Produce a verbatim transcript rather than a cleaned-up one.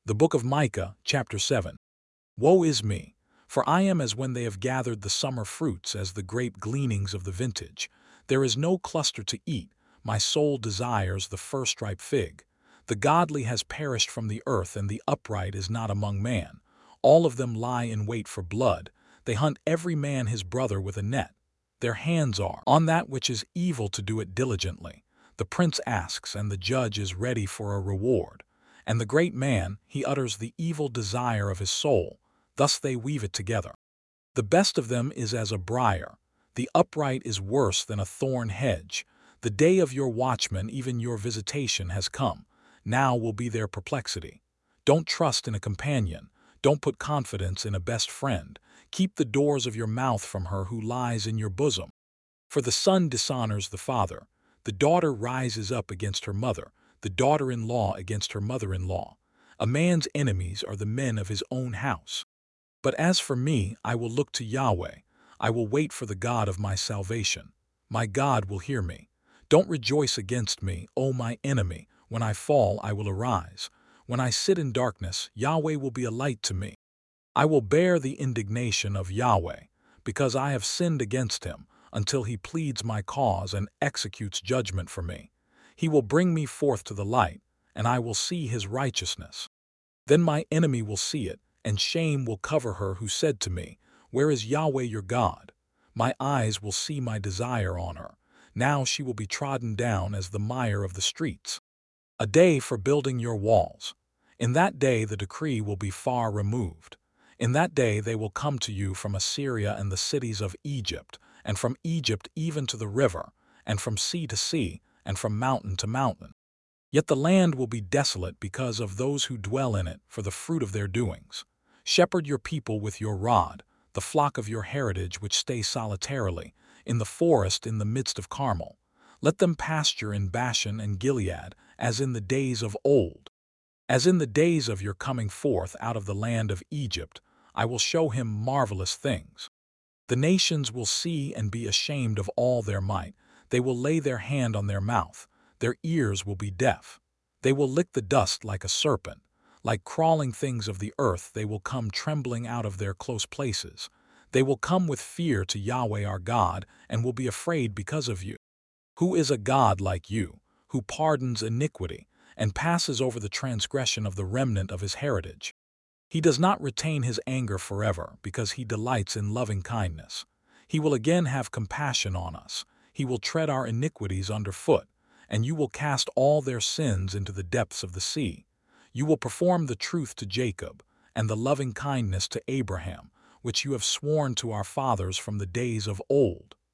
The book of Micah, chapter seven. Woe is me! For I am as when they have gathered the summer fruits, as the grape gleanings of the vintage. There is no cluster to eat, my soul desires the first ripe fig. The godly has perished from the earth, and the upright is not among man. All of them lie in wait for blood. They hunt every man his brother with a net. Their hands are on that which is evil to do it diligently. The prince asks, and the judge is ready for a reward. And the great man, he utters the evil desire of his soul. Thus they weave it together. The best of them is as a briar. The upright is worse than a thorn hedge. The day of your watchman, even your visitation, has come. Now will be their perplexity. Don't trust in a companion. Don't put confidence in a best friend. Keep the doors of your mouth from her who lies in your bosom. For the son dishonors the father. The daughter rises up against her mother. The daughter-in-law against her mother-in-law. A man's enemies are the men of his own house. But as for me, I will look to Yahweh. I will wait for the God of my salvation. My God will hear me. Don't rejoice against me, O my enemy. When I fall, I will arise. When I sit in darkness, Yahweh will be a light to me. I will bear the indignation of Yahweh, because I have sinned against him, until he pleads my cause and executes judgment for me. He will bring me forth to the light, and I will see his righteousness. Then my enemy will see it, and shame will cover her who said to me, Where is Yahweh your God? My eyes will see my desire on her. Now she will be trodden down as the mire of the streets. A day for building your walls. In that day the decree will be far removed. In that day they will come to you from Assyria and the cities of Egypt, and from Egypt even to the river, and from sea to sea, and from mountain to mountain. Yet the land will be desolate because of those who dwell in it, for the fruit of their doings. Shepherd your people with your rod, the flock of your heritage which stay solitarily, in the forest in the midst of Carmel. Let them pasture in Bashan and Gilead, as in the days of old. As in the days of your coming forth out of the land of Egypt, I will show him marvelous things. The nations will see and be ashamed of all their might. They will lay their hand on their mouth. Their ears will be deaf. They will lick the dust like a serpent. Like crawling things of the earth, they will come trembling out of their close places. They will come with fear to Yahweh our God, and will be afraid because of you. Who is a God like you, who pardons iniquity, and passes over the transgression of the remnant of his heritage? He does not retain his anger forever, because he delights in loving kindness. He will again have compassion on us. He will tread our iniquities underfoot, and you will cast all their sins into the depths of the sea. You will perform the truth to Jacob, and the loving kindness to Abraham, which you have sworn to our fathers from the days of old.